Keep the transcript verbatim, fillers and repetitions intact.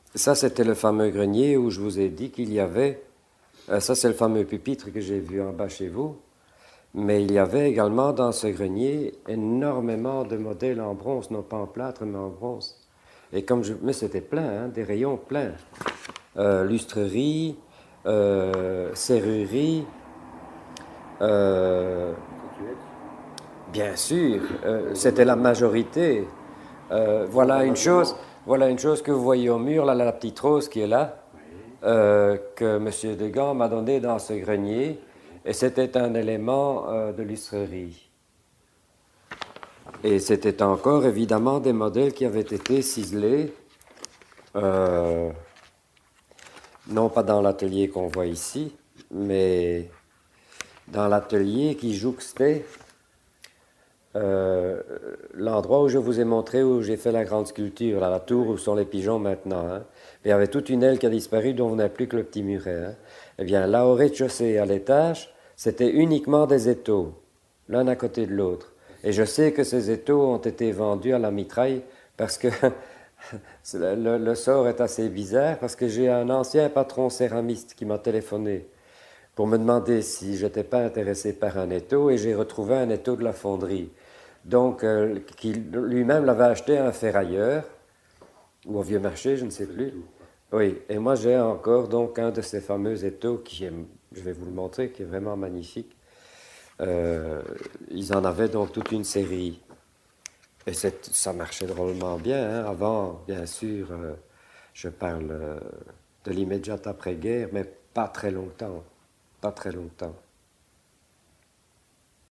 Ça, c'était le fameux grenier où je vous ai dit qu'il y avait... euh, ça, c'est le fameux pupitre que j'ai vu en bas chez vous. Mais il y avait également dans ce grenier énormément de modèles en bronze, non pas en plâtre, mais en bronze. Et comme je... Mais c'était plein, hein, des rayons pleins. Euh, lustrerie, euh, serrurerie, euh, bien sûr, euh, c'était la majorité. Euh, voilà une chose, voilà une chose que vous voyez au mur, là, la petite rose qui est là, euh, que M. Degan m'a donné dans ce grenier, et c'était un élément euh, de lustrerie. Et c'était encore évidemment des modèles qui avaient été ciselés, euh, non pas dans l'atelier qu'on voit ici, mais dans l'atelier qui jouxtait euh, l'endroit où je vous ai montré, où j'ai fait la grande sculpture, là, la tour où sont les pigeons maintenant. Hein. Il y avait toute une aile qui a disparu, dont vous n'avez plus que le petit muret. Hein. Eh bien, là, au rez-de-chaussée, à l'étage, c'était uniquement des étaux, l'un à côté de l'autre. Et je sais que ces étaux ont été vendus à la mitraille parce que le, le sort est assez bizarre, parce que j'ai un ancien patron céramiste qui m'a téléphoné pour me demander si je n'étais pas intéressé par un étau, et j'ai retrouvé un étau de la fonderie. Donc, euh, qui lui-même l'avait acheté à un ferrailleur, ou au vieux marché, je ne sais plus. Oui, et moi j'ai encore donc un de ces fameux étaux qui est, je vais vous le montrer, qui est vraiment magnifique. Euh, ils en avaient donc toute une série. Et ça marchait drôlement bien. Hein. Avant, bien sûr, euh, je parle euh, de l'immédiat après-guerre, mais pas très longtemps. Pas très longtemps.